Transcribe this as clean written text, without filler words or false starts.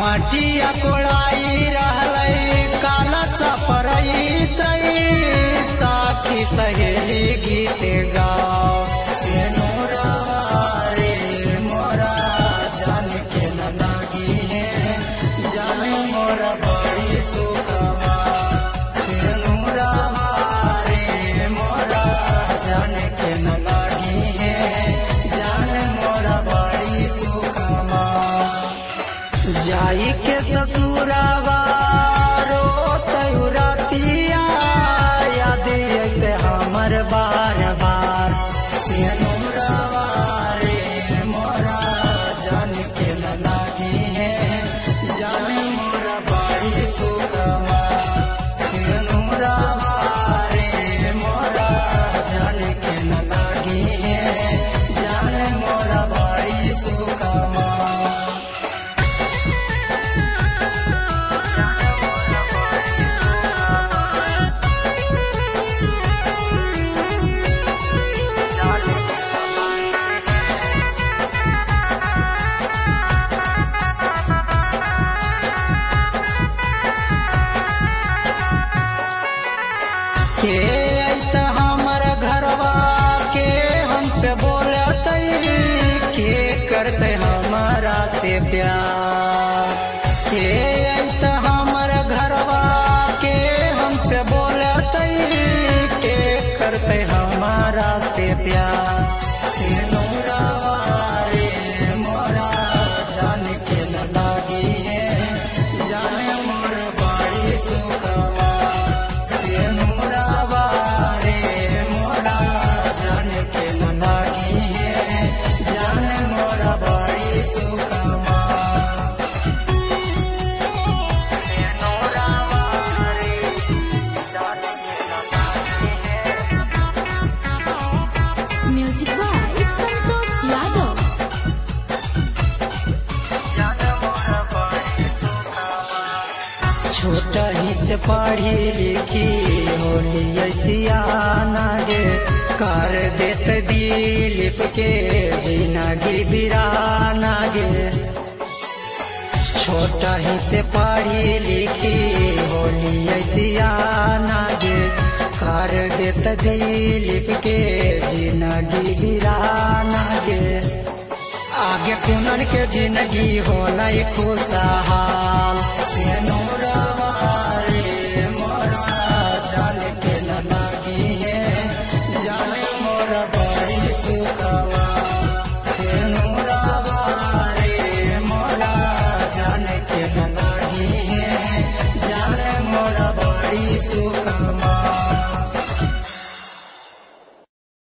मटिया कोड़ाई रहलै काला सपरई साथी सहेली गीत गाओ सिनुरवा रे मोरा जान के न लागी है जाने मोरा बड़ी सुखवा सिनुरवा रे मोरा जान के न लागी है जाने मोरा बड़ी सुखवा जाई के ससुरावा रोतयु रातिया याद अइते हमर बार बार सिनुरवा रे मोरा जान के न लागी है जाने मोरा बड़ी सुखवा सिनुरवा रे मोरा जान के न लागी है जाने मोरा बड़ी सुखवा के ऐसा हमर घरवा के हमसे बोलते के करते हमारा से प्यार के ऐसा हमर घरवा के हमसे बोलते के करते हमारा से प्यार सिनुरवा रे मोरा जान के न लागी है जाने मोर बड़ी सुखवा सिनुरवा रे मोरा जान के न लागी है जाने मोरा बड़ी सुखवा सिनुरवा रे जान के न लागी है म्यूजिक बाय संतोष यादव। जाने मोरा बड़ी सुखवा छोटा ही से पढ़ी लिखी होली सियाना गे कर देत दिलीप के जिंदगी बिराना गे छोटा ही से पढ़ी लिखी होली सियाना गे कर देत दिलीप के जिंदगी बिराना गे आगे पुनर के जिंदगी होला खुशहाल सिनुरवा रे मोरा